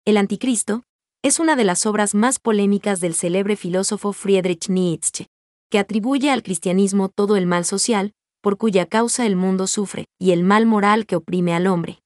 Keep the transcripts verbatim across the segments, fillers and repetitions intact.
El Anticristo es una de las obras más polémicas del célebre filósofo Friedrich Nietzsche, que atribuye al cristianismo todo el mal social, por cuya causa el mundo sufre, y el mal moral que oprime al hombre.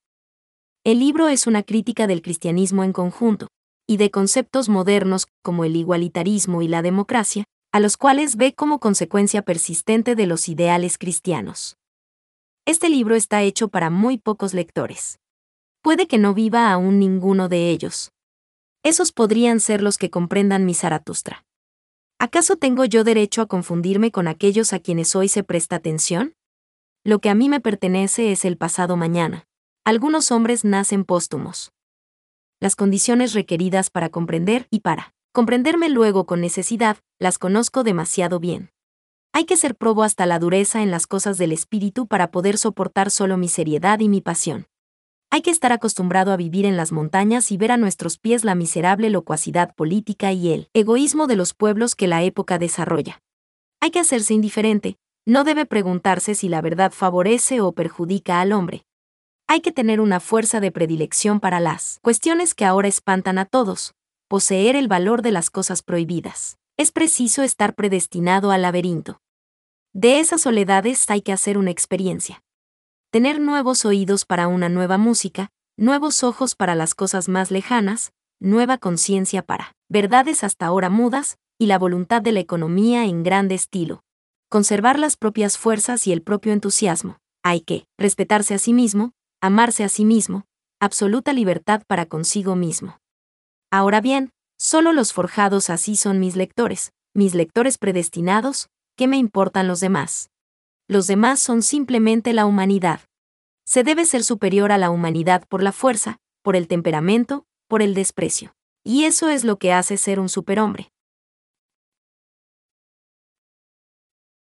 El libro es una crítica del cristianismo en conjunto, y de conceptos modernos como el igualitarismo y la democracia, a los cuales ve como consecuencia persistente de los ideales cristianos. Este libro está hecho para muy pocos lectores. Puede que no viva aún ninguno de ellos. Esos podrían ser los que comprendan mi Zaratustra. ¿Acaso tengo yo derecho a confundirme con aquellos a quienes hoy se presta atención? Lo que a mí me pertenece es el pasado mañana. Algunos hombres nacen póstumos. Las condiciones requeridas para comprender y para comprenderme luego con necesidad, las conozco demasiado bien. Hay que ser probo hasta la dureza en las cosas del espíritu para poder soportar solo mi seriedad y mi pasión. Hay que estar acostumbrado a vivir en las montañas y ver a nuestros pies la miserable locuacidad política y el egoísmo de los pueblos que la época desarrolla. Hay que hacerse indiferente, no debe preguntarse si la verdad favorece o perjudica al hombre. Hay que tener una fuerza de predilección para las cuestiones que ahora espantan a todos, poseer el valor de las cosas prohibidas. Es preciso estar predestinado al laberinto. De esas soledades hay que hacer una experiencia. Tener nuevos oídos para una nueva música, nuevos ojos para las cosas más lejanas, nueva conciencia para verdades hasta ahora mudas, y la voluntad de la economía en grande estilo. Conservar las propias fuerzas y el propio entusiasmo. Hay que respetarse a sí mismo, amarse a sí mismo, absoluta libertad para consigo mismo. Ahora bien, solo los forjados así son mis lectores, mis lectores predestinados. ¿Qué me importan los demás? Los demás son simplemente la humanidad. Se debe ser superior a la humanidad por la fuerza, por el temperamento, por el desprecio. Y eso es lo que hace ser un superhombre.